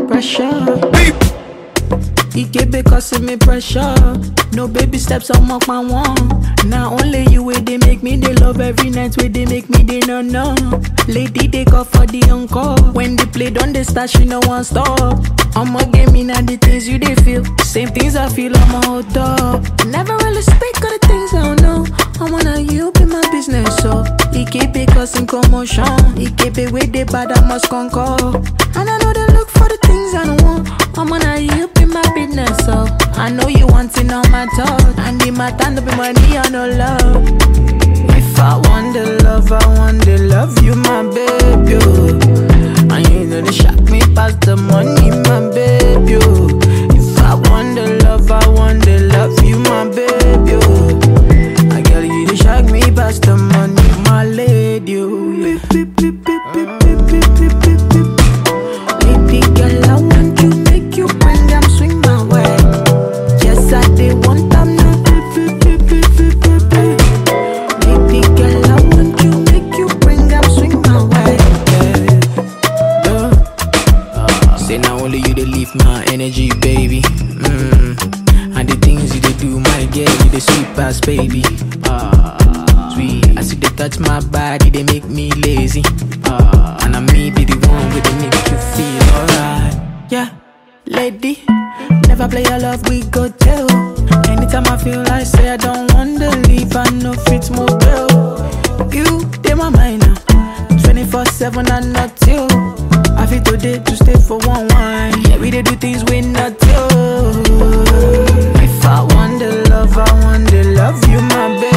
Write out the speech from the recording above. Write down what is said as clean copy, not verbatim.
pressure. He keep it causing me pressure. No baby steps, I'm up my one. Now only you way they make me they love every night where they make me they no. Lady they call for the encore. When they play don't they start she no one stop. I'ma get me now the things you they feel. Same things I feel I'm a hold up. Never really speak of the things I don't know. I wanna you be my business so. He keep it causing commotion. He keep it with the bad I must conquer. And I know they look for the things I don't want. I'm gonna you be my business, so I know you wanting all my talk. And the matter no be money or no love. If I want the love, I want the love, you my baby. Oh. And you know they shock me past the money, my baby. Oh. If I want the love, I want the love, you my baby. Oh. I girl you they shock me past the money, my lady. Oh. Yeah. Beep, beep, beep, beep, beep, beep, beep, beep, beep. Baby girl, I want you. You bring them swing my way. Yes, I did one time now. Baby girl, I want you, make you bring them swing my way. Say now only you they leave my energy, baby. And the things you they do, my girl, you they sweet past, baby. Sweet, I see they touch my body, they make me lazy. And I may be the one with they make you feel alright. Yeah. Lady, never play your love, we go tell. Anytime I feel like say I don't want to leave, I know it's motel. You, they my mind now 24/7, I'm not you. I feel today to stay for one wine. Yeah, we they do things we not you. If I want the love, I want the love, you my baby.